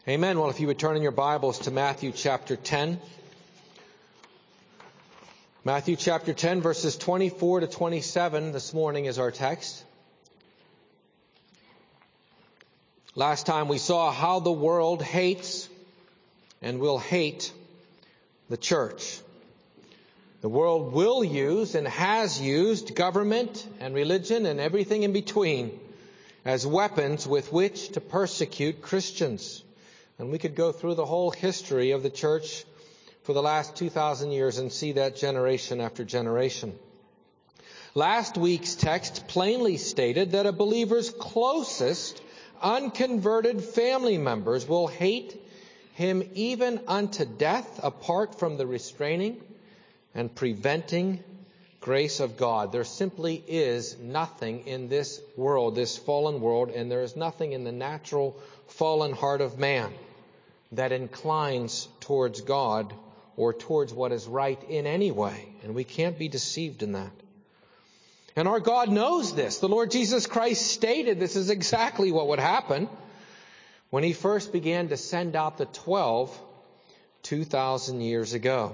Amen. Well, if you would turn in your Bibles to Matthew chapter 10. Matthew chapter 10, verses 24 to 27 this morning is our text. Last time we saw how the world hates and will hate the church. The world will use and has used government and religion and everything in between as weapons with which to persecute Christians. And we could go through the whole history of the church for the last 2,000 years and see that generation after generation. Last week's text plainly stated that a believer's closest unconverted family members will hate him even unto death apart from the restraining and preventing grace of God. There simply is nothing in this world, this fallen world, and there is nothing in the natural fallen heart of man that inclines towards God or towards what is right in any way. And we can't be deceived in that. And our God knows this. The Lord Jesus Christ stated this is exactly what would happen when He first began to send out the 12 2,000 years ago.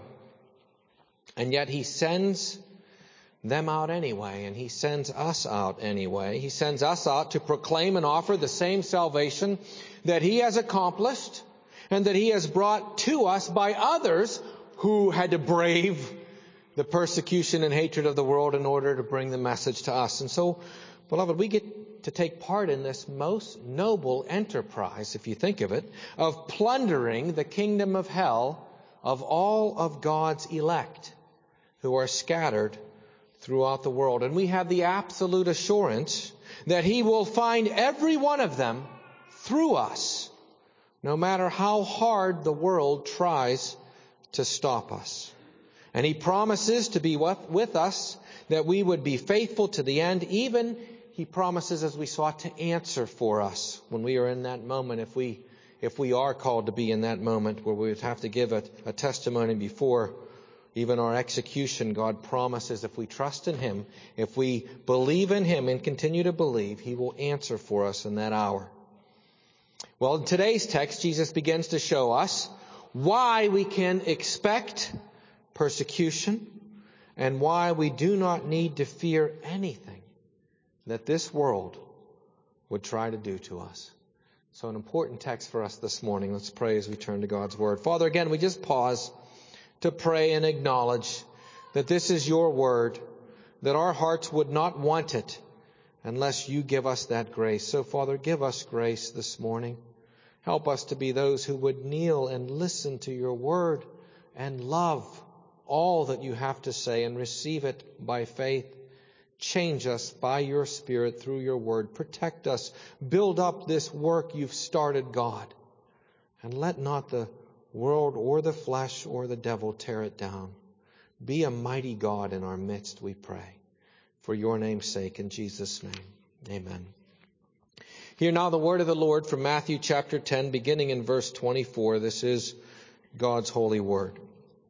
And yet He sends them out anyway, and He sends us out anyway. He sends us out to proclaim and offer the same salvation that He has accomplished and that He has brought to us by others who had to brave the persecution and hatred of the world in order to bring the message to us. And so, beloved, we get to take part in this most noble enterprise, if you think of it, of plundering the kingdom of hell of all of God's elect who are scattered throughout the world. And we have the absolute assurance that He will find every one of them through us, no matter how hard the world tries to stop us. And He promises to be with us, that we would be faithful to the end. Even He promises, as we saw, to answer for us when we are in that moment, if we are called to be in that moment where we would have to give a testimony before even our execution. God promises if we trust in Him, if we believe in Him and continue to believe, He will answer for us in that hour. Well, in today's text, Jesus begins to show us why we can expect persecution and why we do not need to fear anything that this world would try to do to us. So an important text for us this morning. Let's pray as we turn to God's Word. Father, again, we just pause to pray and acknowledge that this is Your Word, that our hearts would not want it unless You give us that grace. So, Father, give us grace this morning. Help us to be those who would kneel and listen to Your Word and love all that You have to say and receive it by faith. Change us by Your Spirit through Your Word. Protect us. Build up this work You've started, God. And let not the world or the flesh or the devil tear it down. Be a mighty God in our midst, we pray. For Your name's sake, in Jesus' name, amen. Hear now the word of the Lord from Matthew chapter 10, beginning in verse 24. This is God's holy word.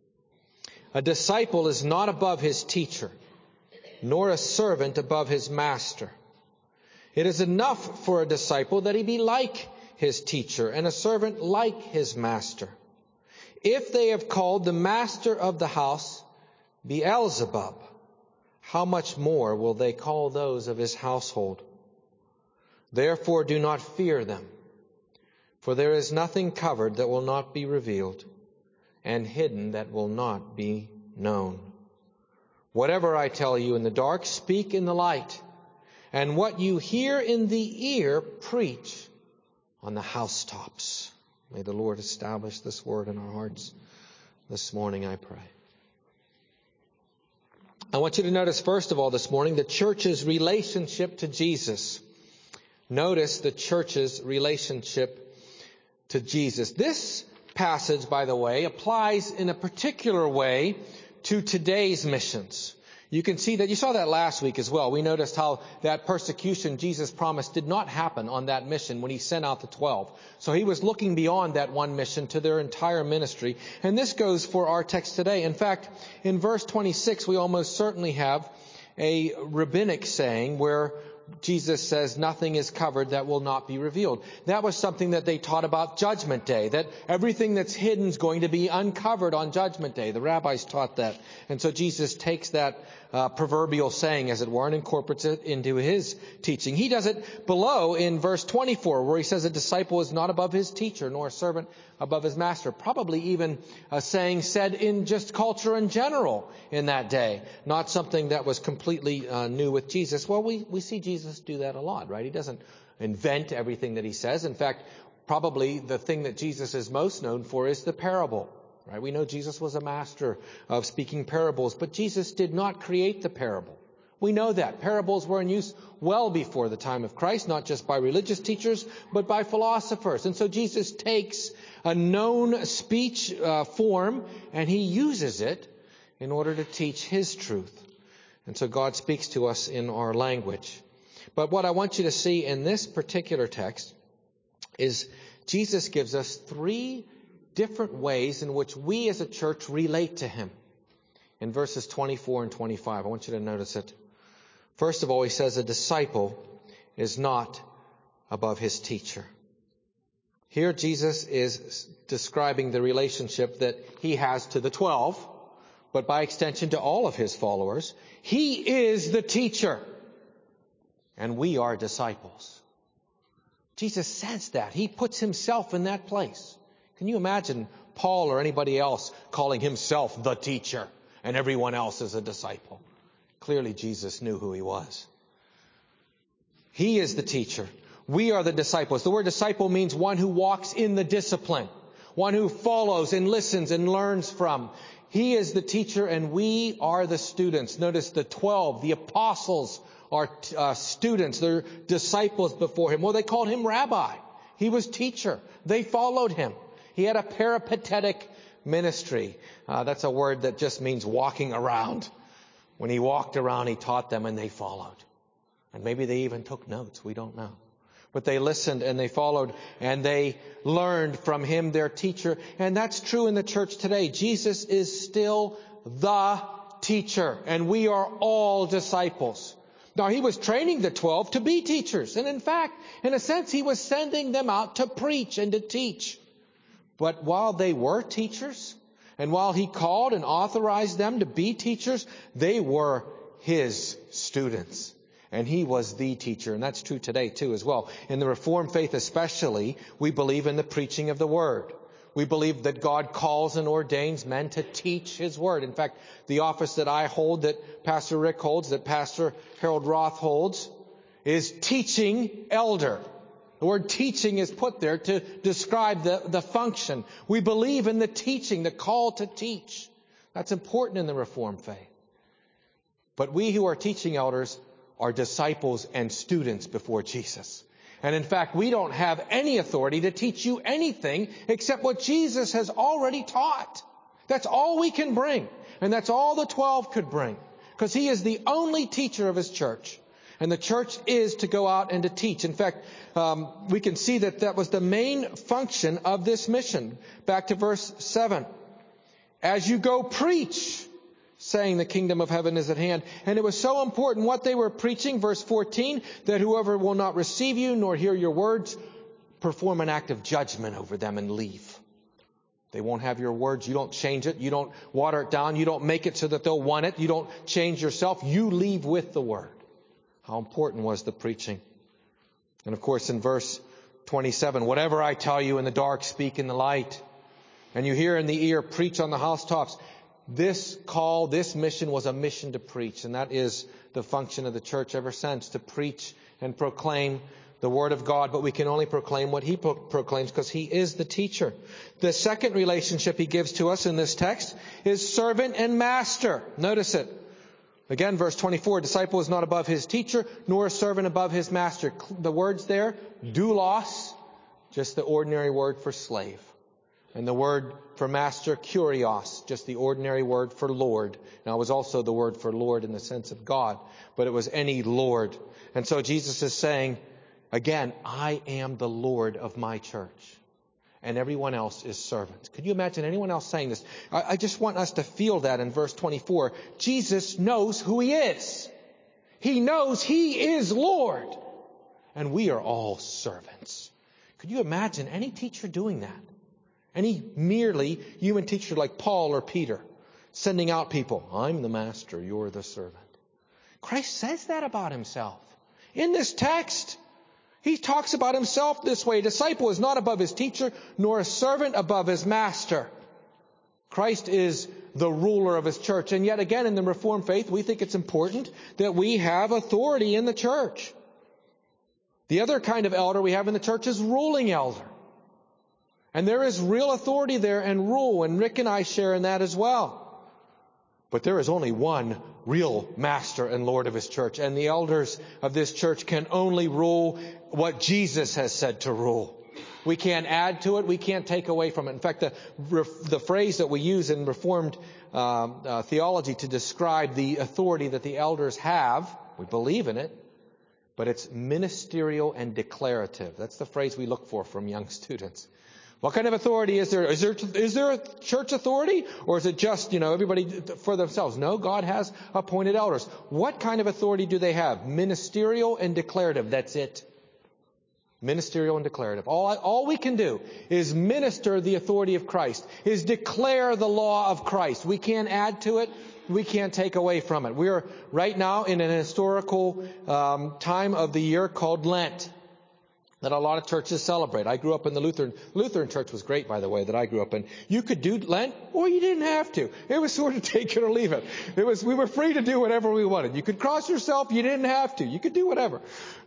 A disciple is not above his teacher, nor a servant above his master. It is enough for a disciple that he be like his teacher, and a servant like his master. If they have called the master of the house Beelzebub, how much more will they call those of his household? Therefore do not fear them, for there is nothing covered that will not be revealed, and hidden that will not be known. Whatever I tell you in the dark, speak in the light, and what you hear in the ear, preach on the housetops. May the Lord establish this word in our hearts this morning, I pray. I want you to notice, first of all, this morning, the church's relationship to Jesus. Notice the church's relationship to Jesus. This passage, by the way, applies in a particular way to today's missions. You can see that, you saw that last week as well. We noticed how that persecution Jesus promised did not happen on that mission when He sent out the 12. So He was looking beyond that one mission to their entire ministry. And this goes for our text today. In fact, in verse 26, we almost certainly have a rabbinic saying where Jesus says nothing is covered that will not be revealed. That was something that they taught about Judgment Day, that everything that's hidden is going to be uncovered on Judgment Day. The rabbis taught that. And so Jesus takes that proverbial saying, as it were, and incorporates it into his teaching. He does it below in verse 24, where he says a disciple is not above his teacher, nor a servant above his master. Probably even a saying said in just culture in general in that day, not something that was completely new with Jesus. Well, we see Jesus do that a lot, right? He doesn't invent everything that he says. In fact, probably the thing that Jesus is most known for is the parable. Right? We know Jesus was a master of speaking parables, but Jesus did not create the parable. We know that. Parables were in use well before the time of Christ, not just by religious teachers, but by philosophers. And so Jesus takes a known speech form and he uses it in order to teach his truth. And so God speaks to us in our language. But what I want you to see in this particular text is Jesus gives us three different ways in which we as a church relate to him. In verses 24 and 25, I want you to notice it. First of all, he says a disciple is not above his teacher. Here Jesus is describing the relationship that he has to the 12, but by extension to all of his followers. He is the teacher, and we are disciples. Jesus says that. He puts himself in that place. Can you imagine Paul or anybody else calling himself the teacher and everyone else is a disciple? Clearly, Jesus knew who he was. He is the teacher. We are the disciples. The word disciple means one who walks in the discipline, one who follows and listens and learns from. He is the teacher and we are the students. Notice the 12, the apostles are students. They're disciples before him. Well, they called him rabbi. He was teacher. They followed him. He had a peripatetic ministry. That's a word that just means walking around. When he walked around, he taught them and they followed. And maybe they even took notes. We don't know. But they listened and they followed and they learned from him, their teacher. And that's true in the church today. Jesus is still the teacher and we are all disciples. Now, he was training the 12 to be teachers. And in fact, in a sense, he was sending them out to preach and to teach. But while they were teachers, and while he called and authorized them to be teachers, they were his students. And he was the teacher. And that's true today, too, as well. In the Reformed faith especially, we believe in the preaching of the Word. We believe that God calls and ordains men to teach his Word. In fact, the office that I hold, that Pastor Rick holds, that Pastor Harold Roth holds, is teaching elder. The word teaching is put there to describe the function. We believe in the teaching, the call to teach. That's important in the Reformed faith. But we who are teaching elders are disciples and students before Jesus. And in fact, we don't have any authority to teach you anything except what Jesus has already taught. That's all we can bring. And that's all the 12 could bring. Because he is the only teacher of his church. And the church is to go out and to teach. In fact, we can see that was the main function of this mission. Back to verse 7. As you go preach, saying the kingdom of heaven is at hand. And it was so important what they were preaching, verse 14, that whoever will not receive you nor hear your words, perform an act of judgment over them and leave. They won't have your words. You don't change it. You don't water it down. You don't make it so that they'll want it. You don't change yourself. You leave with the word. How important was the preaching? And of course, in verse 27, whatever I tell you in the dark, speak in the light. And you hear in the ear, preach on the housetops. This call, this mission was a mission to preach. And that is the function of the church ever since, to preach and proclaim the word of God. But we can only proclaim what he proclaims because he is the teacher. The second relationship he gives to us in this text is servant and master. Notice it. Again, verse 24, disciple is not above his teacher, nor a servant above his master. The words there, doulos, just the ordinary word for slave. And the word for master, kurios, just the ordinary word for Lord. Now, it was also the word for Lord in the sense of God, but it was any Lord. And so Jesus is saying, again, I am the Lord of my church. And everyone else is servants. Could you imagine anyone else saying this? I just want us to feel that in verse 24. Jesus knows who he is. He knows He is Lord. And we are all servants. Could you imagine any teacher doing that? Any merely human teacher like Paul or Peter sending out people, I'm the master, you're the servant. Christ says that about Himself. In this text, He talks about Himself this way. A disciple is not above his teacher, nor a servant above his master. Christ is the ruler of His church. And yet again, in the Reformed faith, we think it's important that we have authority in the church. The other kind of elder we have in the church is ruling elder. And there is real authority there and rule, and Rick and I share in that as well. But there is only one real master and Lord of His church, and the elders of this church can only rule what Jesus has said to rule. We can't add to it, we can't take away from it. In fact, the phrase that we use in Reformed theology to describe the authority that the elders have, we believe in it, but it's ministerial and declarative. That's the phrase we look for from young students. What kind of authority is there? Is there a church authority? Or is it just, everybody for themselves? No, God has appointed elders. What kind of authority do they have? Ministerial and declarative. That's it. Ministerial and declarative. All we can do is minister the authority of Christ, is declare the law of Christ. We can't add to it. We can't take away from it. We are right now in an historical time of the year called Lent that a lot of churches celebrate. I grew up in the Lutheran church was great, by the way, that I grew up in. You could do Lent or you didn't have to. It was sort of take it or leave it. We were free to do whatever we wanted. You could cross yourself. You didn't have to. You could do whatever.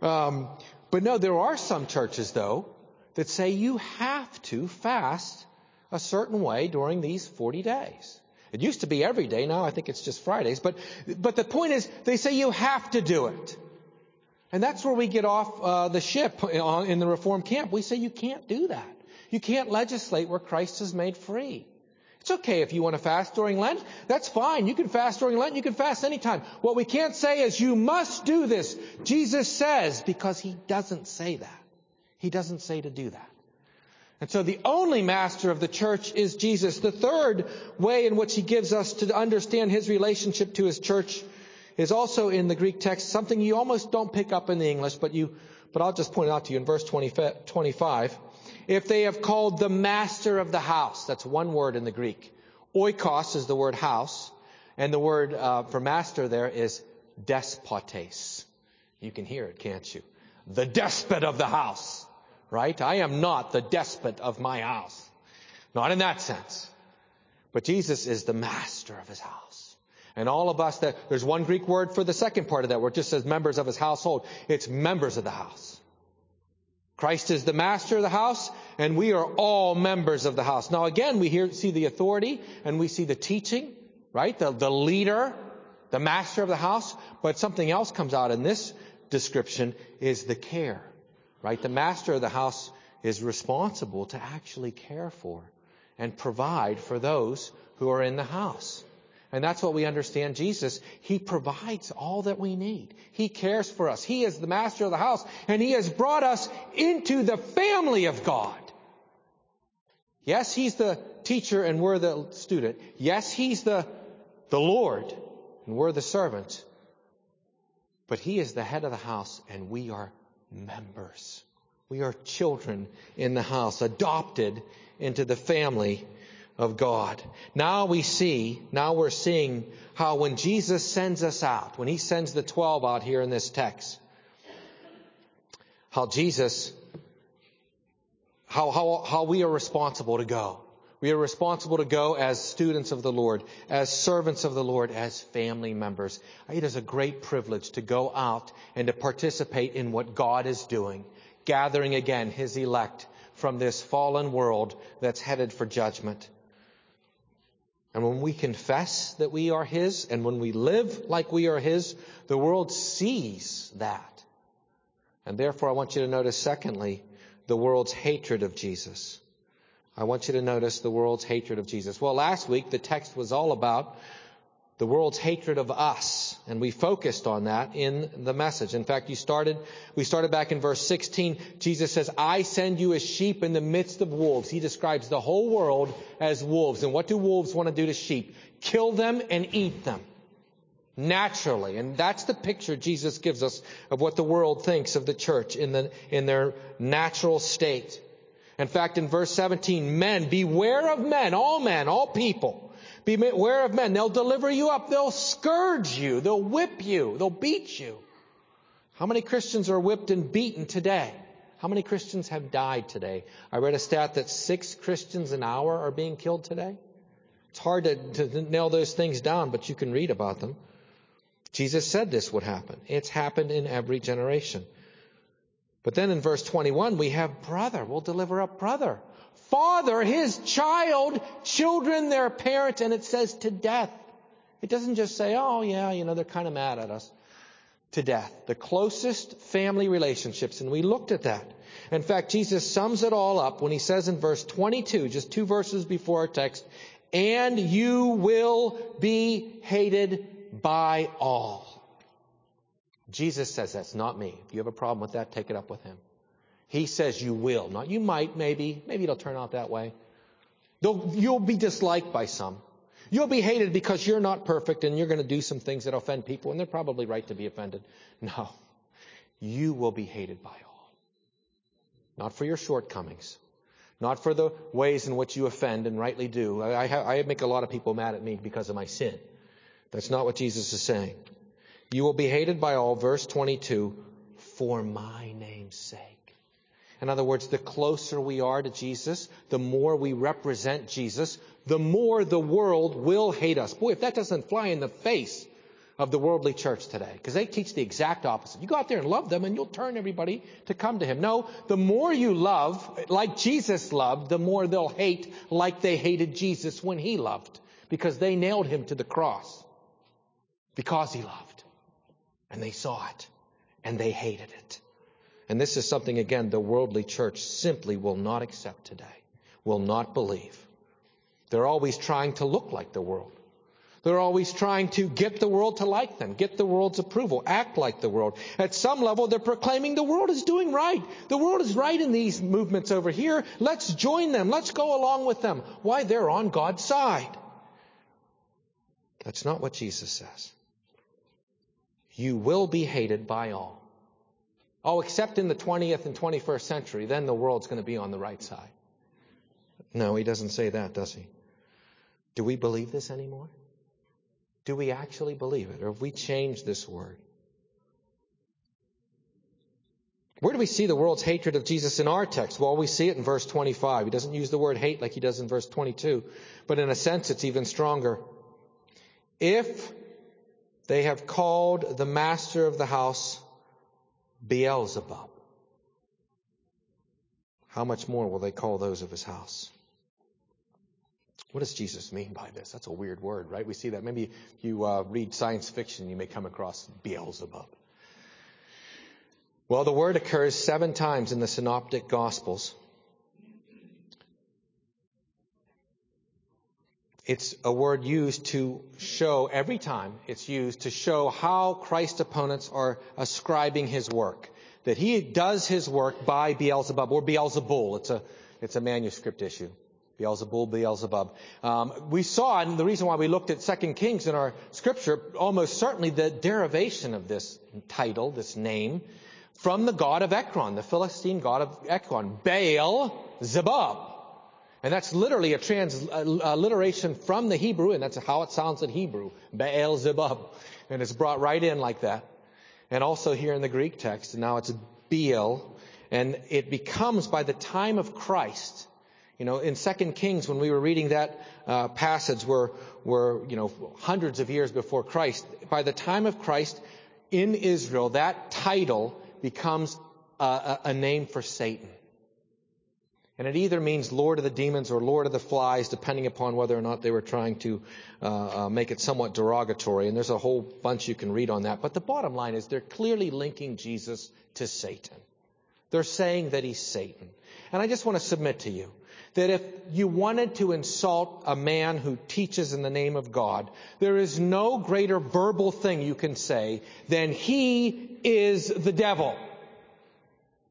But no, there are some churches, though, that say you have to fast a certain way during these 40 days. It used to be every day. Now I think it's just Fridays. But the point is, they say you have to do it. And that's where we get off the ship in the Reformed camp. We say you can't do that. You can't legislate where Christ has made free. It's okay if you want to fast during Lent. That's fine. You can fast during Lent. You can fast anytime. What we can't say is you must do this. Jesus says, because He doesn't say that. He doesn't say to do that. And so the only master of the church is Jesus. The third way in which He gives us to understand His relationship to His church is also in the Greek text, something you almost don't pick up in the English, but I'll just point it out to you in verse 25. If they have called the master of the house, that's one word in the Greek. Oikos is the word house, and the word for master there is despotes. You can hear it, can't you? The despot of the house, right? I am not the despot of my house. Not in that sense. But Jesus is the master of His house. And all of us, there's one Greek word for the second part of that where it just says members of His household. It's members of the house. Christ is the master of the house, and we are all members of the house. Now again, we see the authority, and we see the teaching, right? The leader, the master of the house. But something else comes out in this description is the care, right? The master of the house is responsible to actually care for and provide for those who are in the house. And that's what we understand Jesus. He provides all that we need. He cares for us. He is the master of the house. And He has brought us into the family of God. Yes, He's the teacher and we're the student. Yes, He's the Lord and we're the servants. But He is the head of the house and we are members. We are children in the house, adopted into the family of God. Now we're seeing how when Jesus sends us out, when He sends the 12 out here in this text, how we are responsible to go. We are responsible to go as students of the Lord, as servants of the Lord, as family members. It is a great privilege to go out and to participate in what God is doing, gathering again His elect from this fallen world that's headed for judgment. And when we confess that we are His, and when we live like we are His, the world sees that. And therefore, I want you to notice, secondly, the world's hatred of Jesus. I want you to notice the world's hatred of Jesus. Well, last week, the text was all about the world's hatred of us. And we focused on that in the message. In fact, we started back in verse 16. Jesus says, I send you as sheep in the midst of wolves. He describes the whole world as wolves. And what do wolves want to do to sheep? Kill them and eat them. naturally. And that's the picture Jesus gives us of what the world thinks of the church in their natural state. In fact, in verse 17, men, beware of men, all people. Beware of men. They'll deliver you up. They'll scourge you. They'll whip you. They'll beat you. How many Christians are whipped and beaten today? How many Christians have died today? I read a stat that 6 Christians an hour are being killed today. It's hard to nail those things down, but you can read about them. Jesus said this would happen. It's happened in every generation. But then in verse 21, we have brother. We'll deliver up brother. Father, his child, children, their parents, and it says to death. It doesn't just say, oh yeah, they're kind of mad at us. To death. The closest family relationships. And we looked at that. In fact, Jesus sums it all up when he says in verse 22, just 2 verses before our text, and you will be hated by all. Jesus says that's not me. If you have a problem with that, take it up with him. He says you will. Not you might, maybe. Maybe it'll turn out that way. You'll be disliked by some. You'll be hated because you're not perfect and you're going to do some things that offend people, and they're probably right to be offended. No. You will be hated by all. Not for your shortcomings. Not for the ways in which you offend and rightly do. I make a lot of people mad at me because of my sin. That's not what Jesus is saying. You will be hated by all, verse 22, for my name's sake. In other words, the closer we are to Jesus, the more we represent Jesus, the more the world will hate us. Boy, if that doesn't fly in the face of the worldly church today, because they teach the exact opposite. You go out there and love them and you'll turn everybody to come to him. No, the more you love, like Jesus loved, the more they'll hate like they hated Jesus when he loved, because they nailed him to the cross because he loved. And they saw it, and they hated it. And this is something, again, the worldly church simply will not accept today, will not believe. They're always trying to look like the world. They're always trying to get the world to like them, get the world's approval, act like the world. At some level, they're proclaiming the world is doing right. The world is right in these movements over here. Let's join them. Let's go along with them. Why? They're on God's side. That's not what Jesus says. You will be hated by all. Oh, except in the 20th and 21st century, then the world's going to be on the right side. No, he doesn't say that, does he? Do we believe this anymore? Do we actually believe it? Or have we changed this word? Where do we see the world's hatred of Jesus in our text? Well, we see it in verse 25. He doesn't use the word hate like he does in verse 22. But in a sense, it's even stronger. If they have called the master of the house Beelzebub, how much more will they call those of his house? What does Jesus mean by this? That's a weird word, right? We see that. Maybe you read science fiction, you may come across Beelzebub. Well, the word occurs 7 times in the Synoptic Gospels. It's a word used to show, every time it's used to show how Christ's opponents are ascribing his work. That he does his work by Beelzebub, or Beelzebul. It's a manuscript issue. Beelzebub. We saw, and the reason why we looked at 2 Kings in our scripture, almost certainly the derivation of this title, this name, from the god of Ekron, the Philistine god of Ekron, Baal-zebub. And that's literally a transliteration from the Hebrew, and that's how it sounds in Hebrew, Baal-zebub. And it's brought right in like that. And also here in the Greek text, and now it's Beel, and it becomes by the time of Christ. In 2 Kings, when we were reading that passage, were hundreds of years before Christ. By the time of Christ in Israel, that title becomes a name for Satan. And it either means Lord of the Demons or Lord of the Flies, depending upon whether or not they were trying to make it somewhat derogatory. And there's a whole bunch you can read on that. But the bottom line is they're clearly linking Jesus to Satan. They're saying that he's Satan. And I just want to submit to you that if you wanted to insult a man who teaches in the name of God, there is no greater verbal thing you can say than he is the devil.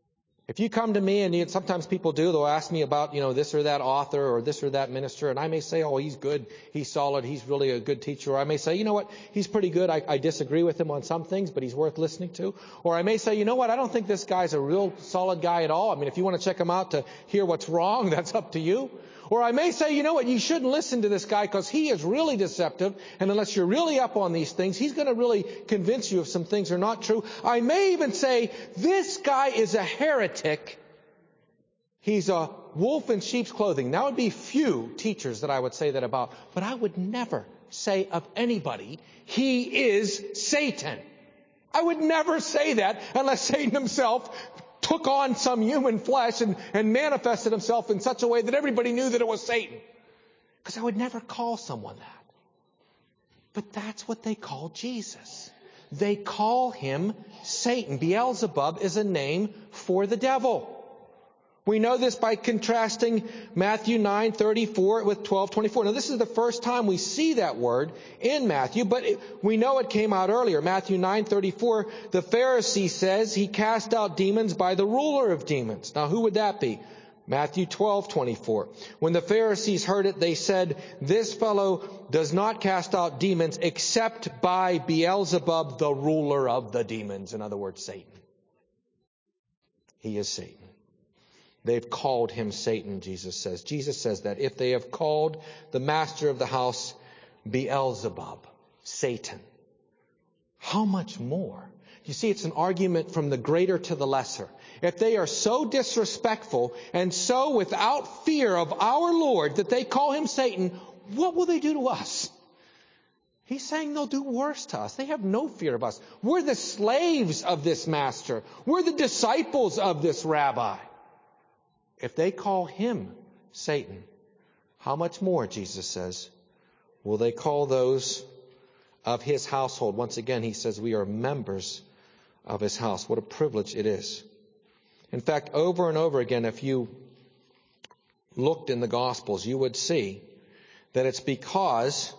If you come to me, and sometimes people do, they'll ask me about, this or that author or this or that minister, and I may say, oh, he's good, he's solid, he's really a good teacher. Or I may say, you know what, he's pretty good. I disagree with him on some things, but he's worth listening to. Or I may say, you know what, I don't think this guy's a real solid guy at all. I mean, if you want to check him out to hear what's wrong, that's up to you. Or I may say, you know what, you shouldn't listen to this guy because he is really deceptive, and unless you're really up on these things, he's going to really convince you if some things are not true. I may even say, this guy is a heretic. He's a wolf in sheep's clothing. Now, would be few teachers that I would say that about, but I would never say of anybody, he is Satan. I would never say that unless Satan himself took on some human flesh and manifested himself in such a way that everybody knew that it was Satan. Because I would never call someone that. But that's what they call Jesus. They call him Satan. Beelzebub is a name for the devil. We know this by contrasting Matthew 9:34 with 12:24. Now, this is the first time we see that word in Matthew, but we know it came out earlier. Matthew 9:34, the Pharisee says he cast out demons by the ruler of demons. Now, who would that be? Matthew 12:24. When the Pharisees heard it, they said, this fellow does not cast out demons except by Beelzebub, the ruler of the demons. In other words, Satan. He is Satan. They've called him Satan, Jesus says. Jesus says that if they have called the master of the house Beelzebub, Satan, how much more? You see, it's an argument from the greater to the lesser. If they are so disrespectful and so without fear of our Lord that they call him Satan, what will they do to us? He's saying they'll do worse to us. They have no fear of us. We're the slaves of this master. We're the disciples of this rabbi. If they call him Satan, how much more, Jesus says, will they call those of his household? Once again, he says we are members of his house. What a privilege it is. In fact, over and over again, if you looked in the Gospels, you would see that it's because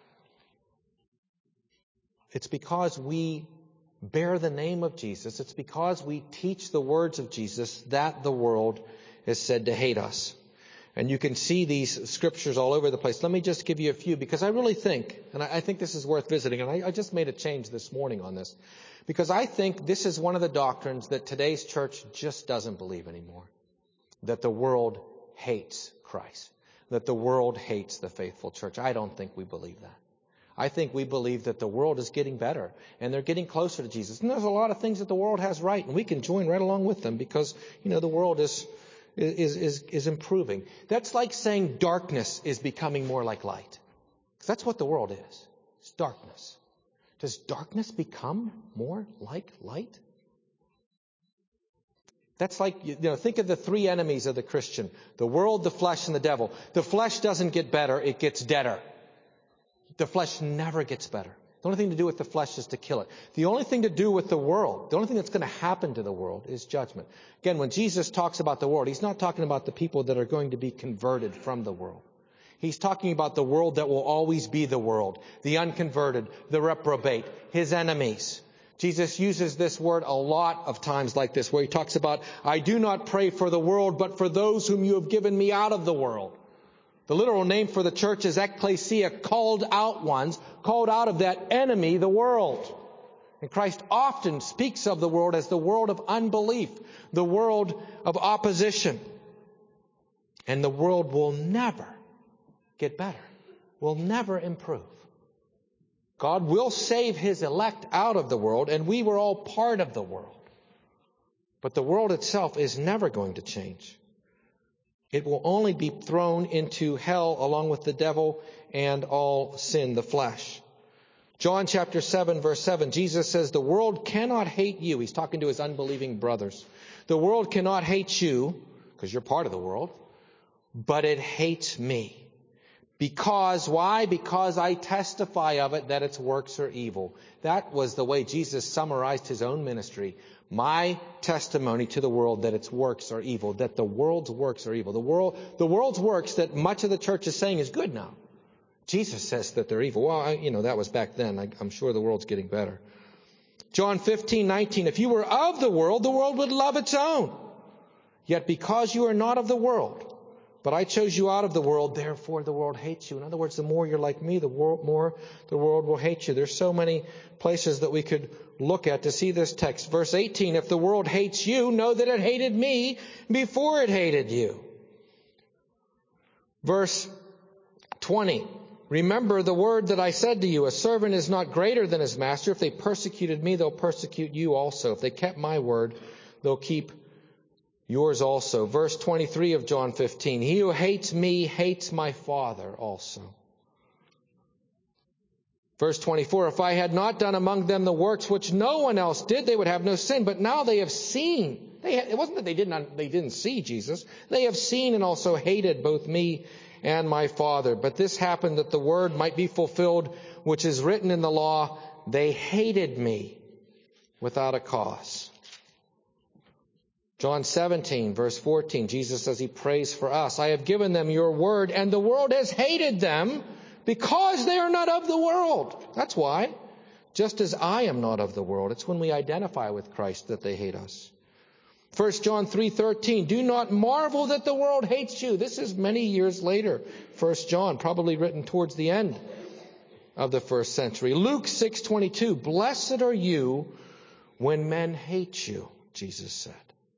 we bear the name of Jesus. It's because we teach the words of Jesus that the world is said to hate us. And you can see these scriptures all over the place. Let me just give you a few, because I really think, and I think this is worth visiting, and I just made a change this morning on this, because I think this is one of the doctrines that today's church just doesn't believe anymore. That the world hates Christ. That the world hates the faithful church. I don't think we believe that. I think we believe that the world is getting better and they're getting closer to Jesus. And there's a lot of things that the world has right, and we can join right along with them because, the world is improving. That's like saying darkness is becoming more like light. Because that's what the world is. It's darkness. Does darkness become more like light? That's like, think of the three enemies of the Christian. The world, the flesh, and the devil. The flesh doesn't get better, it gets deader. The flesh never gets better. The only thing to do with the flesh is to kill it. The only thing to do with the world, the only thing that's going to happen to the world is judgment. Again, when Jesus talks about the world, he's not talking about the people that are going to be converted from the world. He's talking about the world that will always be the world, the unconverted, the reprobate, his enemies. Jesus uses this word a lot of times like this, where he talks about, I do not pray for the world, but for those whom you have given me out of the world. The literal name for the church is ecclesia, called out ones, called out of that enemy, the world. And Christ often speaks of the world as the world of unbelief, the world of opposition. And the world will never get better, will never improve. God will save his elect out of the world, and we were all part of the world. But the world itself is never going to change. It will only be thrown into hell along with the devil and all sin, the flesh. John chapter 7, verse 7, Jesus says, the world cannot hate you. He's talking to his unbelieving brothers. The world cannot hate you, because you're part of the world, but it hates me. Because, why? Because I testify of it that its works are evil. That was the way Jesus summarized his own ministry. My testimony to the world that its works are evil, that the world's works are evil. The world's works that much of the church is saying is good now. Jesus says that they're evil. Well, that was back then. I'm sure the world's getting better. John 15:19, if you were of the world would love its own. Yet because you are not of the world, but I chose you out of the world, therefore the world hates you. In other words, the more you're like me, the more the world will hate you. There's so many places that we could look at to see this text. Verse 18, if the world hates you, know that it hated me before it hated you. Verse 20, remember the word that I said to you, a servant is not greater than his master. If they persecuted me, they'll persecute you also. If they kept my word, they'll keep yours also. Verse 23 of John 15, he who hates me hates my Father also. Verse 24, if I had not done among them the works which no one else did, they would have no sin. But now they have seen. It wasn't that they didn't see Jesus. They have seen and also hated both me and my Father. But this happened that the word might be fulfilled, which is written in the law, they hated me without a cause. John 17, verse 14, Jesus says he prays for us. I have given them your word, and the world has hated them because they are not of the world. That's why. Just as I am not of the world. It's when we identify with Christ that they hate us. 1 John 3:13, do not marvel that the world hates you. This is many years later. 1 John, probably written towards the end of the first century. Luke 6:22, blessed are you when men hate you, Jesus said,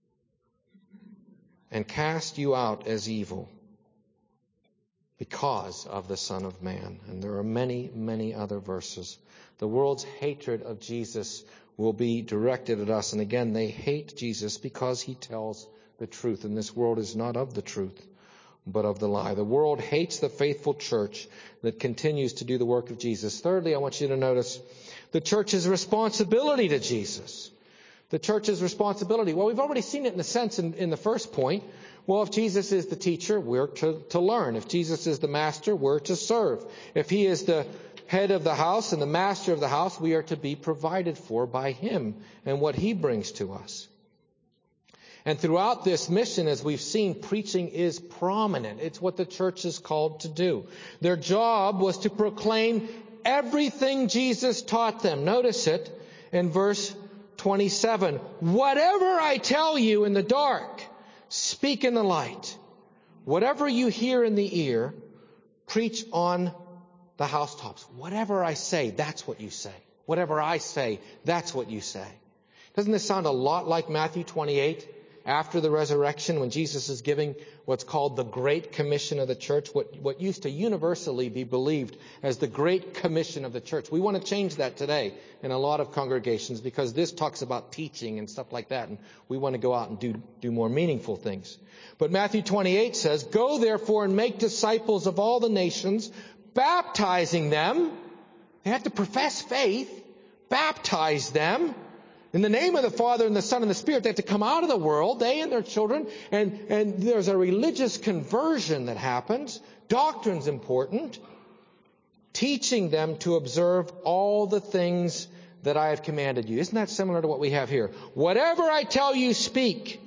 and cast you out as evil because of the Son of Man. And there are many, many other verses. The world's hatred of Jesus will be directed at us. And again, they hate Jesus because he tells the truth. And this world is not of the truth, but of the lie. The world hates the faithful church that continues to do the work of Jesus. Thirdly, I want you to notice the church's responsibility to Jesus. The church's responsibility. Well, we've already seen it in a sense in the first point. Well, if Jesus is the teacher, we're to learn. If Jesus is the master, we're to serve. If he is the head of the house and the master of the house, we are to be provided for by him and what he brings to us. And throughout this mission, as we've seen, preaching is prominent. It's what the church is called to do. Their job was to proclaim everything Jesus taught them. Notice it in verse 27. Whatever I tell you in the dark, speak in the light. Whatever you hear in the ear, preach on the housetops. Whatever I say, that's what you say. Whatever I say, that's what you say. Doesn't this sound a lot like Matthew 28? After the resurrection, when Jesus is giving what's called the Great Commission of the church, what used to universally be believed as the Great Commission of the church. We want to change that today in a lot of congregations because this talks about teaching and stuff like that, and we want to go out and do more meaningful things. But Matthew 28 says, go therefore and make disciples of all the nations, baptizing them. They have to profess faith, baptize them in the name of the Father and the Son and the Spirit. They have to come out of the world, they and their children, and there's a religious conversion that happens. Doctrine's important. Teaching them to observe all the things that I have commanded you. Isn't that similar to what we have here? Whatever I tell you, speak.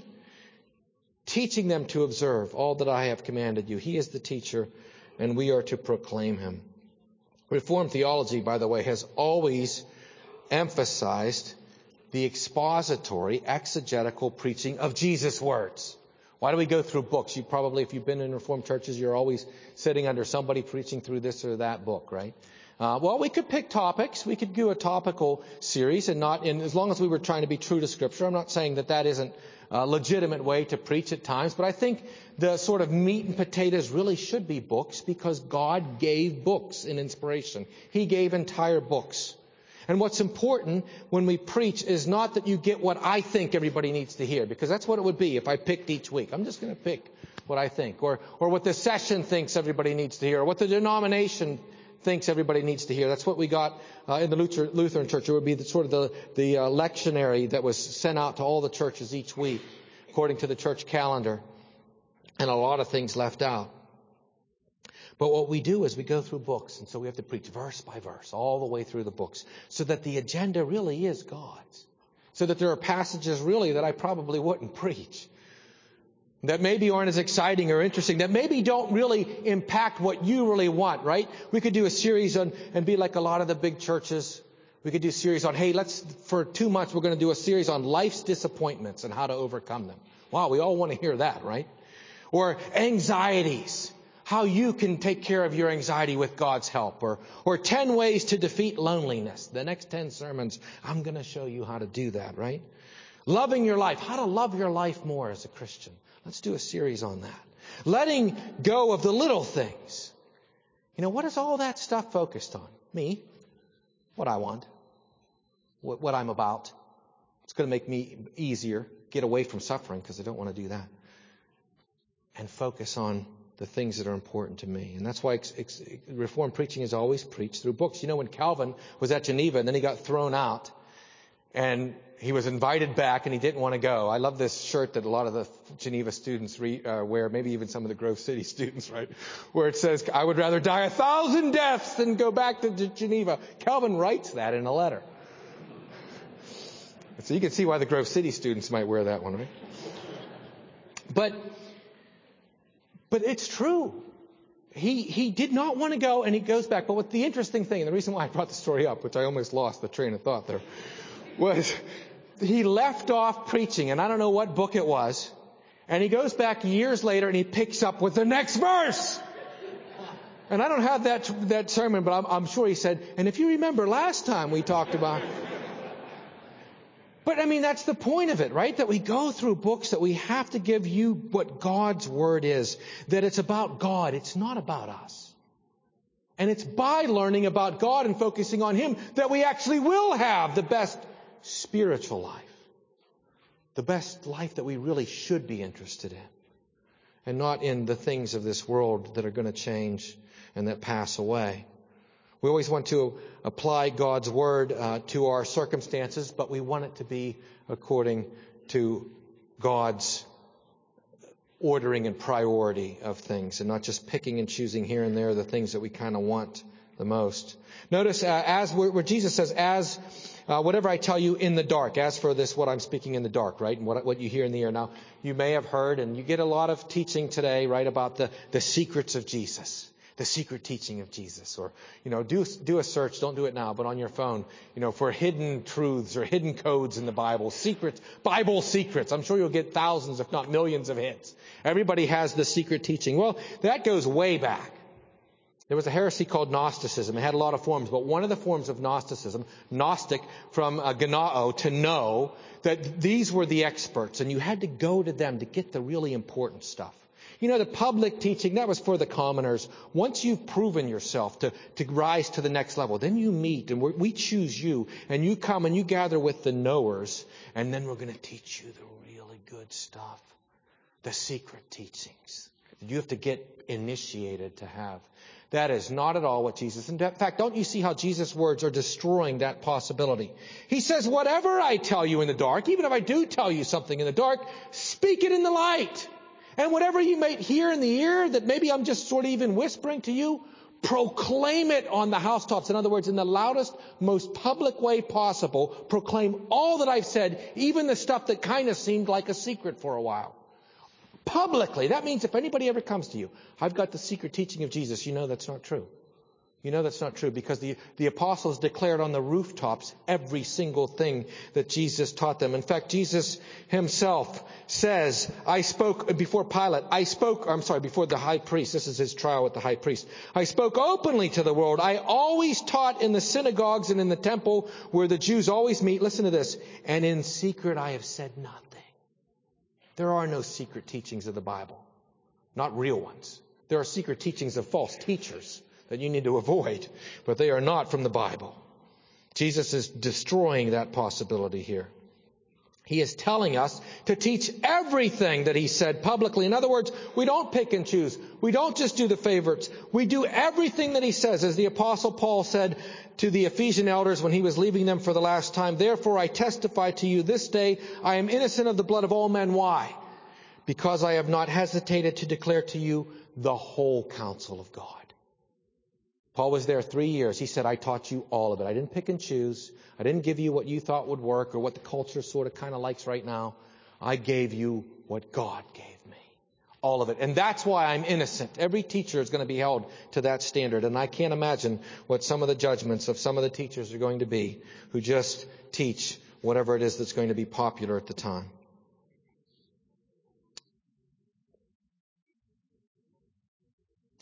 Teaching them to observe all that I have commanded you. He is the teacher, and we are to proclaim him. Reformed theology, by the way, has always emphasized the expository, exegetical preaching of Jesus' words. Why do we go through books? You probably, if you've been in Reformed churches, you're always sitting under somebody preaching through this or that book, right? Well, we could pick topics. We could do a topical series and as long as we were trying to be true to Scripture. I'm not saying that isn't a legitimate way to preach at times, but I think the sort of meat and potatoes really should be books because God gave books in inspiration. He gave entire books. And what's important when we preach is not that you get what I think everybody needs to hear, because that's what it would be if I picked each week. I'm just going to pick what I think, or what the session thinks everybody needs to hear, or what the denomination thinks everybody needs to hear. That's what we got in the Lutheran Church. It would be the lectionary that was sent out to all the churches each week, according to the church calendar, and a lot of things left out. But what we do is we go through books, and so we have to preach verse by verse all the way through the books, so that the agenda really is God's. So that there are passages really that I probably wouldn't preach, that maybe aren't as exciting or interesting, that maybe don't really impact what you really want, right? We could do a series on, and be like a lot of the big churches. We could do a series on, hey, for 2 months we're going to do a series on life's disappointments and how to overcome them. Wow, we all want to hear that, right? Or anxieties, how you can take care of your anxiety with God's help. Or 10 ways to defeat loneliness. The next 10 sermons, I'm going to show you how to do that, right? Loving your life, how to love your life more as a Christian. Let's do a series on that. Letting go of the little things. What is all that stuff focused on? Me, what I want, what I'm about. It's going to make me easier, get away from suffering because I don't want to do that. And focus on the things that are important to me. And that's why Reformed preaching is always preached through books. When Calvin was at Geneva and then he got thrown out and he was invited back and he didn't want to go. I love this shirt that a lot of the Geneva students wear, maybe even some of the Grove City students, right? Where it says, I would rather die 1,000 deaths than go back to Geneva. Calvin writes that in a letter. So you can see why the Grove City students might wear that one, right? But it's true. He did not want to go and he goes back. But what the interesting thing, and the reason why I brought the story up, which I almost lost the train of thought there, was he left off preaching, and I don't know what book it was, and he goes back years later and he picks up with the next verse. And I don't have that sermon, but I'm sure he said, and if you remember last time we talked about... But that's the point of it, right? That we go through books, that we have to give you what God's Word is. That it's about God. It's not about us. And it's by learning about God and focusing on Him that we actually will have the best spiritual life. The best life that we really should be interested in. And not in the things of this world that are going to change and that pass away. We always want to apply God's Word to our circumstances, but we want it to be according to God's ordering and priority of things, and not just picking and choosing here and there the things that we kind of want the most. Notice where Jesus says, whatever I tell you in the dark, as for this, what I'm speaking in the dark, right? And what you hear in the air. Now, you may have heard, and you get a lot of teaching today, right, about the secrets of Jesus. The secret teaching of Jesus. Or, do a search, don't do it now, but on your phone, for hidden truths or hidden codes in the Bible. Secrets, Bible secrets. I'm sure you'll get thousands, if not millions of hits. Everybody has the secret teaching. Well, that goes way back. There was a heresy called Gnosticism. It had a lot of forms, but one of the forms of Gnosticism, Gnostic from gnao, to know, that these were the experts, and you had to go to them to get the really important stuff. The public teaching, that was for the commoners. Once you've proven yourself to rise to the next level, then you meet and we choose you, and you come and you gather with the knowers, and then we're going to teach you the really good stuff, the secret teachings that you have to get initiated to have. That is not at all what Jesus... In fact, don't you see how Jesus' words are destroying that possibility? He says, whatever I tell you in the dark, even if I do tell you something in the dark, speak it in the light. And whatever you may hear in the ear that maybe I'm just sort of even whispering to you, proclaim it on the housetops. In other words, in the loudest, most public way possible, proclaim all that I've said, even the stuff that kind of seemed like a secret for a while. Publicly. That means if anybody ever comes to you, I've got the secret teaching of Jesus, that's not true. That's not true because the apostles declared on the rooftops every single thing that Jesus taught them. In fact, Jesus himself says, before the high priest. This is his trial with the high priest. I spoke openly to the world. I always taught in the synagogues and in the temple where the Jews always meet. Listen to this. And in secret I have said nothing. There are no secret teachings of the Bible. Not real ones. There are secret teachings of false teachers that you need to avoid, but they are not from the Bible. Jesus is destroying that possibility here. He is telling us to teach everything that he said publicly. In other words, we don't pick and choose. We don't just do the favorites. We do everything that he says. As the Apostle Paul said to the Ephesian elders when he was leaving them for the last time, therefore I testify to you this day, I am innocent of the blood of all men. Why? Because I have not hesitated to declare to you the whole counsel of God. Paul was there 3 years. He said, I taught you all of it. I didn't pick and choose. I didn't give you what you thought would work or what the culture sort of kind of likes right now. I gave you what God gave me. All of it. And that's why I'm innocent. Every teacher is going to be held to that standard. And I can't imagine what some of the judgments of some of the teachers are going to be who just teach whatever it is that's going to be popular at the time.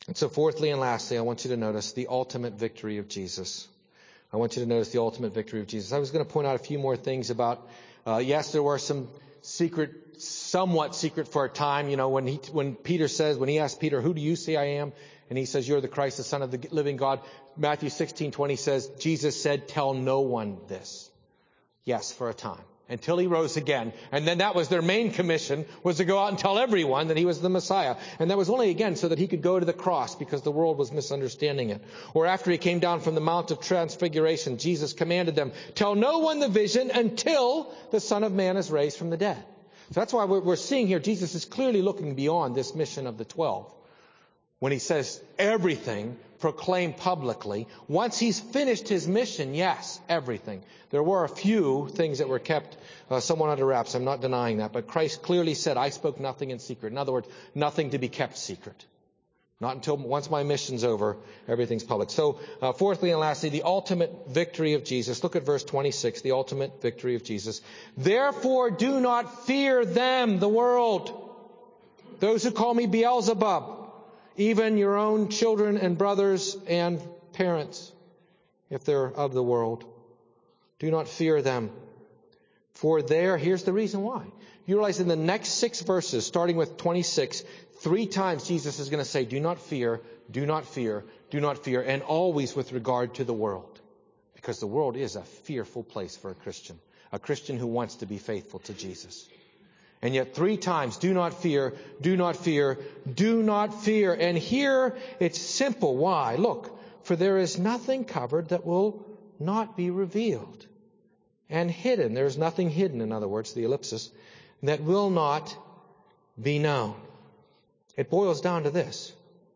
And so fourthly and lastly, I want you to notice the ultimate victory of Jesus. I want you to notice the ultimate victory of Jesus. I was going to point out a few more things about, yes, there were some somewhat secret for a time, when he asked Peter, who do you say I am? And he says, you're the Christ, the Son of the living God. Matthew 16:20 says, Jesus said, tell no one this. Yes, for a time. Until he rose again. And then that was their main commission, was to go out and tell everyone that he was the Messiah. And that was only, again, so that he could go to the cross, because the world was misunderstanding it. Or after he came down from the Mount of Transfiguration, Jesus commanded them, tell no one the vision until the Son of Man is raised from the dead. So that's why we're seeing here, Jesus is clearly looking beyond this mission of the 12. When he says everything, proclaim publicly. Once he's finished his mission, yes, everything. There were a few things that were kept somewhat under wraps. I'm not denying that. But Christ clearly said, I spoke nothing in secret. In other words, nothing to be kept secret. Not until once my mission's over, everything's public. So, fourthly and lastly, the ultimate victory of Jesus. Look at verse 26, the ultimate victory of Jesus. Therefore do not fear them, the world. Those who call me Beelzebub. Even your own children and brothers and parents, if they're of the world. Do not fear them. For here's the reason why. You realize in the next 6 verses, starting with 26, 3 times Jesus is going to say, do not fear, do not fear, do not fear, and always with regard to the world. Because the world is a fearful place for a Christian who wants to be faithful to Jesus. And yet 3 times, do not fear, do not fear, do not fear. And here it's simple. Why? Look, for there is nothing covered that will not be revealed. And hidden. There's nothing hidden, in other words, the ellipsis, that will not be known. It boils down to this.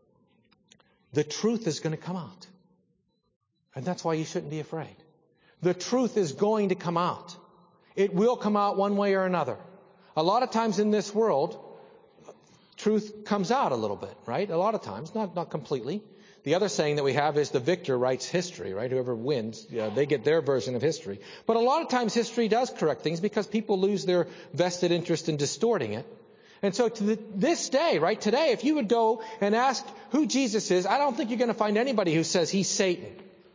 The truth is going to come out. And that's why you shouldn't be afraid. The truth is going to come out. It will come out one way or another. A lot of times in this world, truth comes out a little bit, right? A lot of times, not completely. The other saying that we have is the victor writes history, right? Whoever wins, they get their version of history. But a lot of times history does correct things because people lose their vested interest in distorting it. And so to this day, right, today, if you would go and ask who Jesus is, I don't think you're going to find anybody who says he's Satan.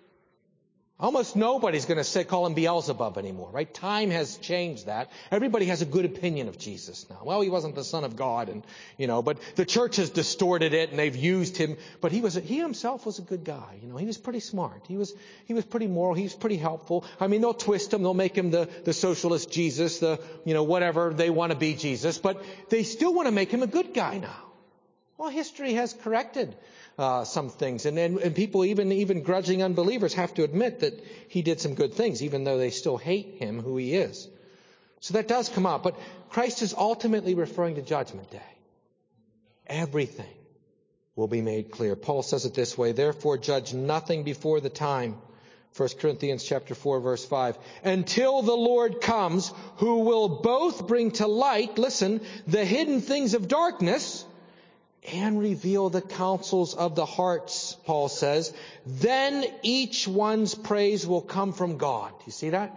Almost nobody's going to call him Beelzebub anymore, right? Time has changed that. Everybody has a good opinion of Jesus now. Well, he wasn't the Son of God, but the church has distorted it and they've used him. But he himself was a good guy. He was pretty smart. He was pretty moral. He was pretty helpful. I mean, they'll twist him. They'll make him the socialist Jesus, whatever they want to be Jesus. But they still want to make him a good guy now. Well, history has corrected some things. And people, even grudging unbelievers, have to admit that he did some good things, even though they still hate him, who he is. So that does come out. But Christ is ultimately referring to Judgment Day. Everything will be made clear. Paul says it this way, therefore judge nothing before the time. 1 Corinthians chapter 4, verse 5. Until the Lord comes, who will both bring to light, listen, the hidden things of darkness, and reveal the counsels of the hearts, Paul says. Then each one's praise will come from God. Do you see that?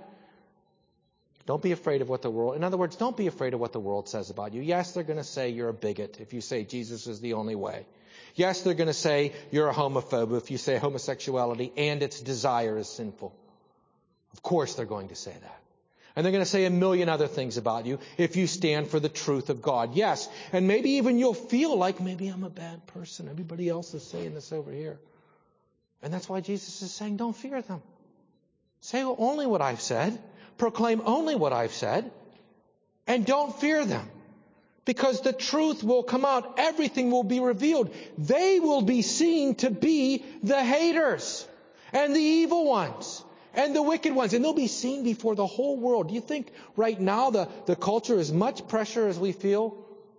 Don't be afraid of what the world... In other words, don't be afraid of what the world says about you. Yes, they're going to say you're a bigot if you say Jesus is the only way. Yes, they're going to say you're a homophobe if you say homosexuality and its desire is sinful. Of course they're going to say that. And they're going to say a million other things about you if you stand for the truth of God. Yes, and maybe even you'll feel like maybe I'm a bad person. Everybody else is saying this over here. And that's why Jesus is saying, don't fear them. Say only what I've said. Proclaim only what I've said. And don't fear them. Because the truth will come out. Everything will be revealed. They will be seen to be the haters and the evil ones. And the wicked ones. And they'll be seen before the whole world. Do you think right now the culture, as much pressure as we feel,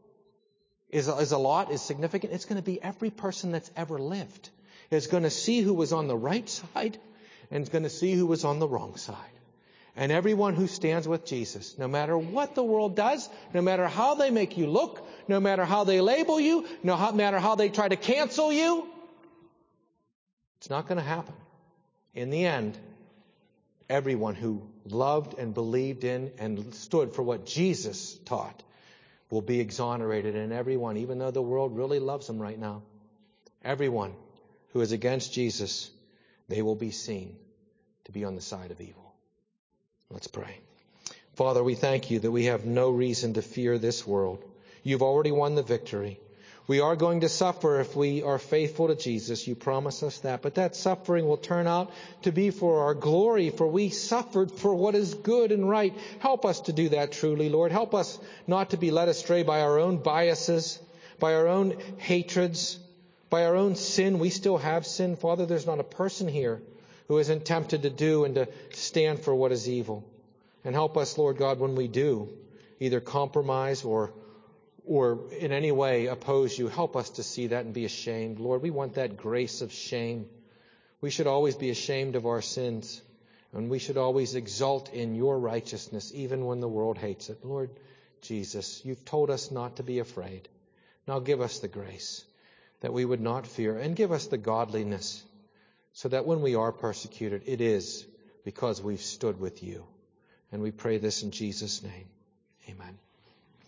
is significant? It's going to be every person that's ever lived is going to see who was on the right side and is going to see who was on the wrong side. And everyone who stands with Jesus, no matter what the world does, no matter how they make you look, no matter how they label you, no matter how they try to cancel you, it's not going to happen. In the end, everyone who loved and believed in and stood for what Jesus taught will be exonerated. And everyone, even though the world really loves them right now, everyone who is against Jesus, they will be seen to be on the side of evil. Let's pray. Father, we thank you that we have no reason to fear this world. You've already won the victory. We are going to suffer if we are faithful to Jesus. You promise us that. But that suffering will turn out to be for our glory, for we suffered for what is good and right. Help us to do that truly, Lord. Help us not to be led astray by our own biases, by our own hatreds, by our own sin. We still have sin, Father. There's not a person here who isn't tempted to do and to stand for what is evil. And help us, Lord God, when we do either compromise or in any way oppose you, help us to see that and be ashamed. Lord, we want that grace of shame. We should always be ashamed of our sins, and we should always exult in your righteousness, even when the world hates it. Lord Jesus, you've told us not to be afraid. Now give us the grace that we would not fear, and give us the godliness so that when we are persecuted, it is because we've stood with you. And we pray this in Jesus' name. Amen.